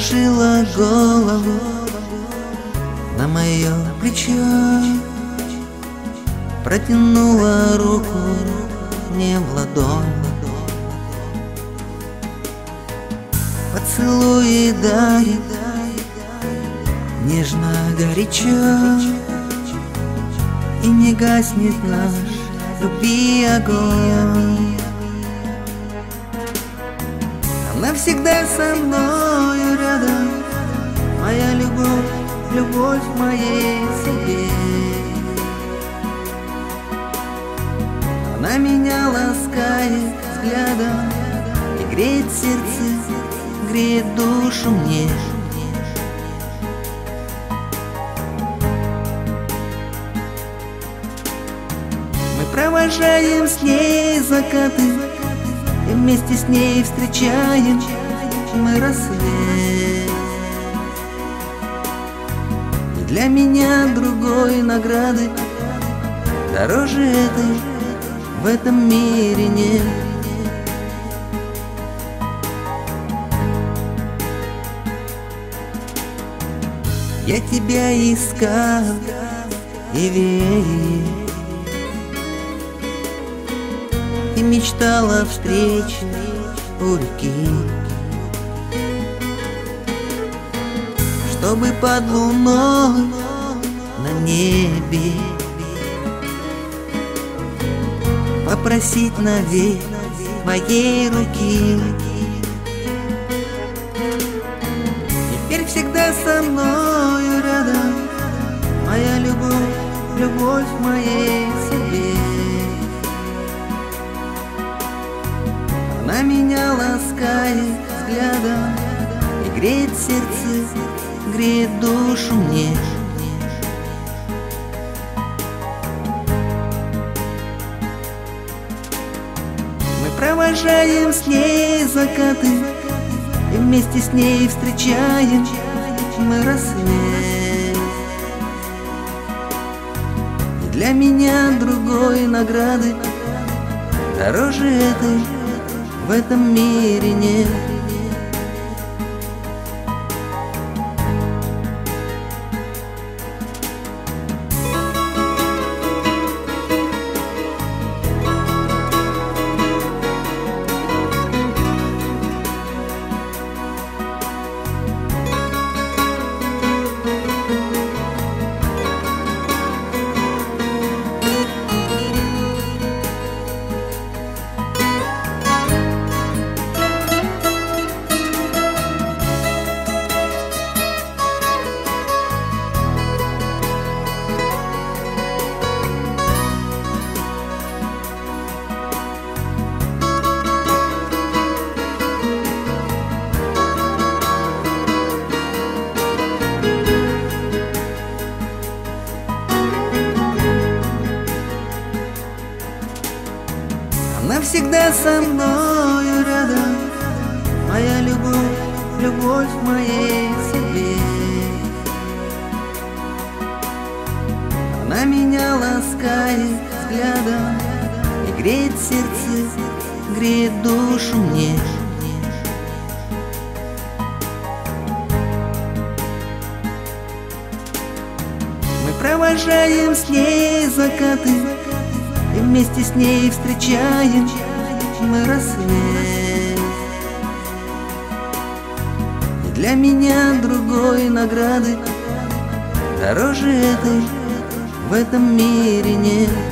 Положила голову на мое плечо, протянула руку мне в ладонь. Поцелуи дарит нежно, горячо, и не гаснет наш любви огонь. Она всегда со мною рядом, моя любовь, любовь моей себе. Она меня ласкает взглядом и греет сердце, греет душу мне. Мы провожаем с ней закаты, и вместе с ней встречаем мы рассвет. И для меня другой награды дороже этой в этом мире нет. Я тебя искал и верил, и мечтала о встрече у реки, чтобы под луной на небе попросить навек моей руки. Теперь всегда со мною рядом, моя любовь, любовь моей себе. Она меня ласкает взглядом и греет сердце, греет душу мне. Мы провожаем с ней закаты, и вместе с ней встречаем мы рассвет. И для меня другой награды дороже этой в этом мире нет. Она всегда со мною рядом, моя любовь, любовь моей себе. Она меня ласкает взглядом и греет сердце, греет душу мне. Мы провожаем с ней закаты, и вместе с ней встречаем мы рассвет. И для меня другой награды дороже этой в этом мире нет.